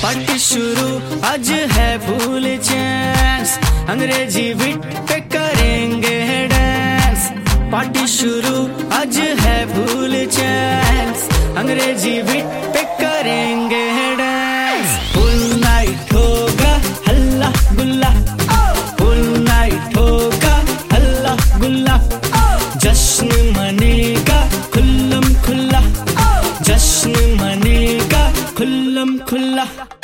Party शुरू आज है फुल चांस, अंग्रेजी बीट पे करेंगे डांस। पार्टी शुरू आज है फुल चांस, अंग्रेजी बीट पे करेंगे डांस। फुल नाइट होगा हल्ला गुल्ला, फुल नाइट होगा हल्ला गुल्ला। जश्न मनेगा खुल्लम खुल्ला, जश्न मनेगा खुल्लम खुल्ला।